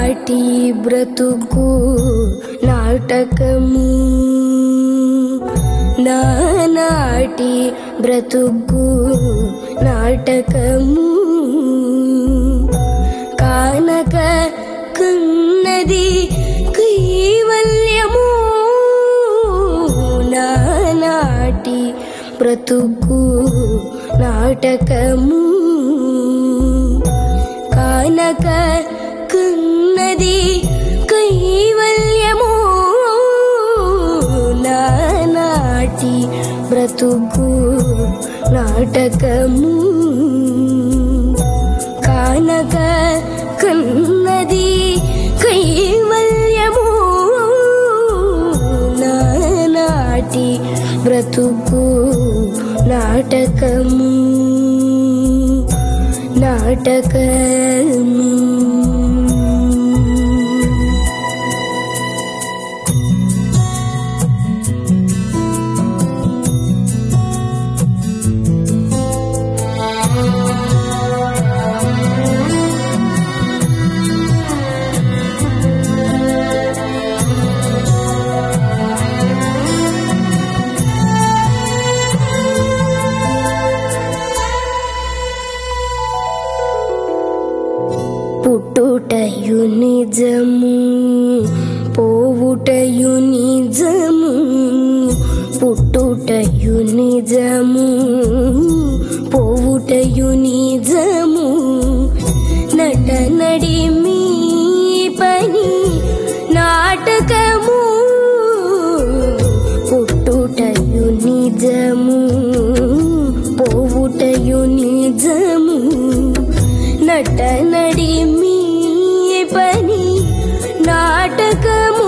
నానాటి బ్రతుకు నాటకము, నానాటి బ్రతుకు నాటకము, కానక కన్నది కైవల్యము. నానాటి బ్రతుకు నాటకము, కానక కన్నది కైవల్యము. నానాటి బ్రతుకు నాటకము, కానక కన్నది కైవల్యము. నానాటి బ్రతుకు నాటకము, నాటకము. పుట్టుటయు నిజము, పోవుటయు నిజము. పుట్టుటయు నిజము, పోవుటయు నిజము. నటనడి మీ పని నాటకము. పుట్టుటయు నిజము, పోవుటయు నిజము. నటనడి మీ పని నాటకము.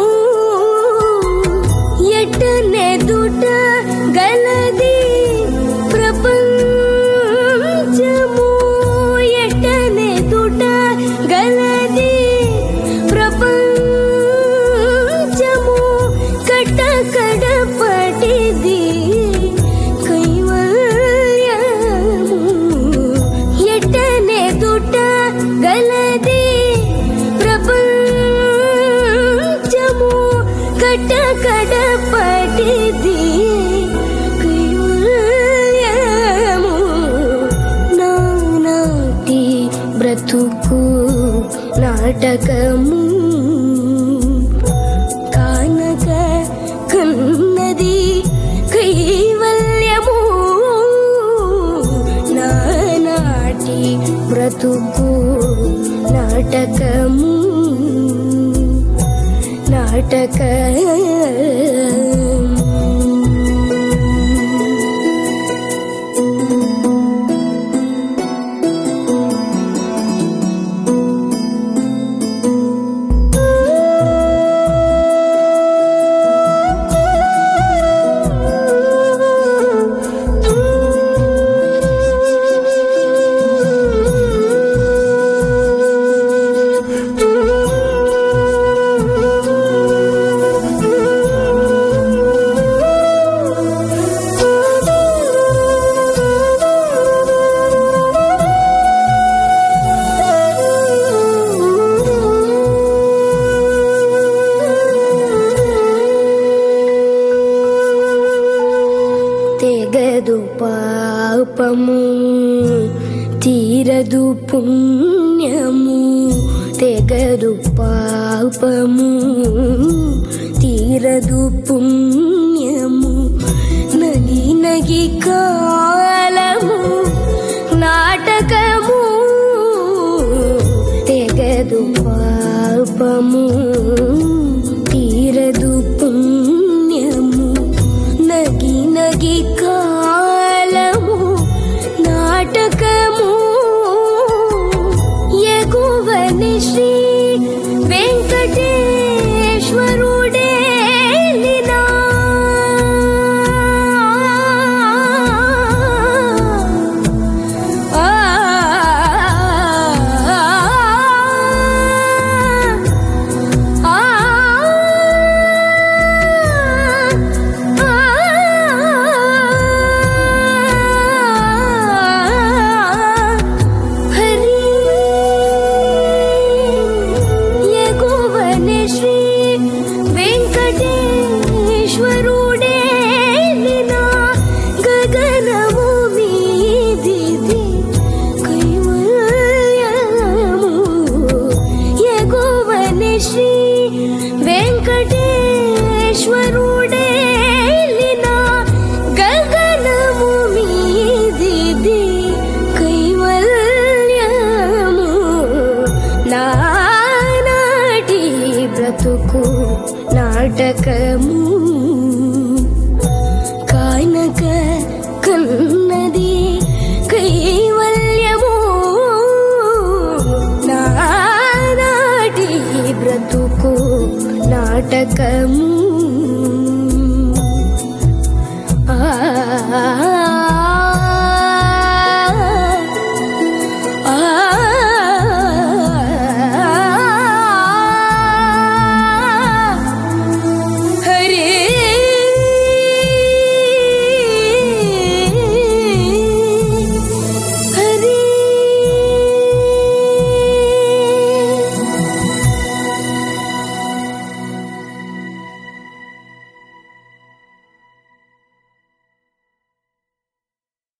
ఎట్టనెదుట గలది ప్రపంచము, ఎట్టనెదుట గలది ప్రపంచము. కటకడపటిది కైవల్యము. ఎట్టనెదుట గలది ప్రపంచము, కటకడపటిది కైవల్యము. నానాటి బ్రతుకు నాటకము, కానక కన్నది కైవల్యము. నానాటి బ్రతుకు నాటకము, నాటకము. తెగదు పాపము, తీరదు పుణ్యము. తెగదు పాపము, తీరదు పుణ్యము. నగి నగి కాలము నాటకము. తెగదు పాపము, తీరదు పుణ్యము. నగి నగి కాలము నాటకము. ఎగువని శ్రీ వెంకటేశ్వరుడేలినా ఆ ఈశ్వరుడేలిన గగనము మీదిది కైవల్యము నానాటి బ్రతుకు నాటకము కానక కన్నది కైవల్యము నానాటి బ్రతుకు నాటకము